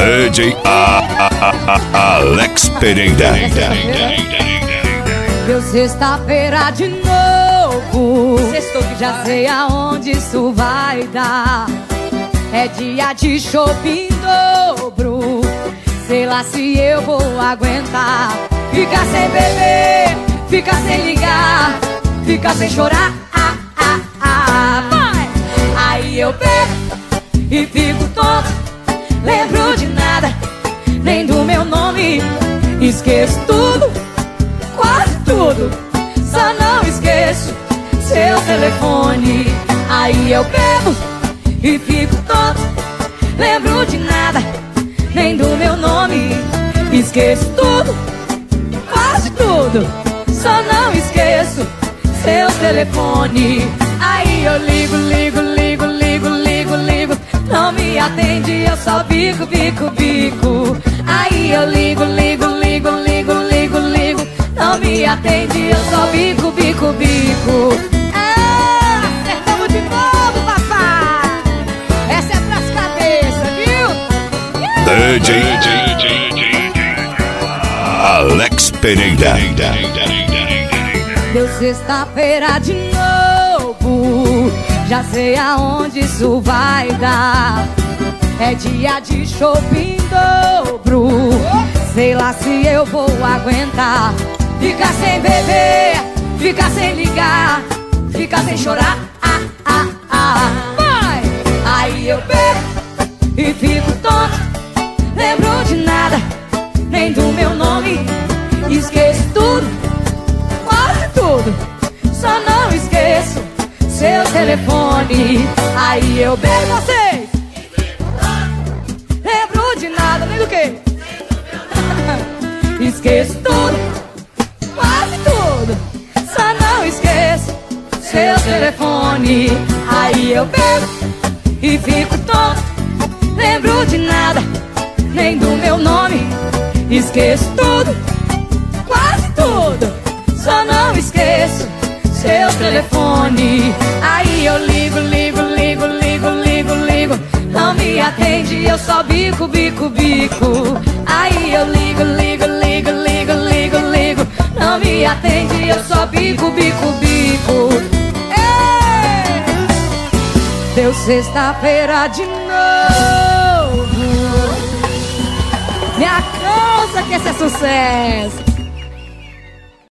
DJ Alex Pereira. Deu sexta-feira de novo. Sextou que já sei aonde isso vai dar. É dia de shopping dobro. Sei lá se eu vou aguentar. Ficar sem beber, ficar sem ligar, ficar sem chorar. Vai! Aí eu bebo e fico tonto. Lembro de nada, nem do meu nome. Esqueço tudo, quase tudo. Só não esqueço seu telefone. Aí eu bebo e fico tonto. Lembro de nada, nem do meu nome. Esqueço tudo, quase tudo. Só não esqueço seu telefone. Aí eu ligo, ligo, ligo, ligo, ligo, ligo. Não me atende, eu só bico, bico, bico. Aí eu ligo, ligo, ligo, ligo, ligo, ligo. Não me atende, eu só bico, bico, bico. Acertamos de novo, papai. Essa é pras cabeças, viu? DJ Alex Pereira. Deu sexta-feira de novo. Já sei aonde isso vai dar. É dia de shopping dobro. Sei lá se eu vou aguentar. Ficar sem beber, ficar sem ligar, ficar sem chorar. Vai! Aí eu bebo e fico tonto. Lembro de nada, nem do meu nome. Esqueço tudo, quase tudo. Só não esqueço seu telefone. Aí eu bebo vocês. Lembro de nada, nem do que. Esqueço tudo, quase tudo. Só não esqueço seu telefone. Aí eu bebo e fico tonto. Lembro de nada, nem do meu nome. Esqueço tudo, quase tudo. Só não esqueço seu telefone. Aí eu ligo, ligo, ligo, ligo, ligo, ligo. Não me atende, eu só bico, bico, bico. Aí eu ligo, ligo, ligo, ligo, ligo, ligo. Não me atende, eu só bico, bico, bico. Ei! Deu sexta-feira de novo. Me alcança que esse é sucesso.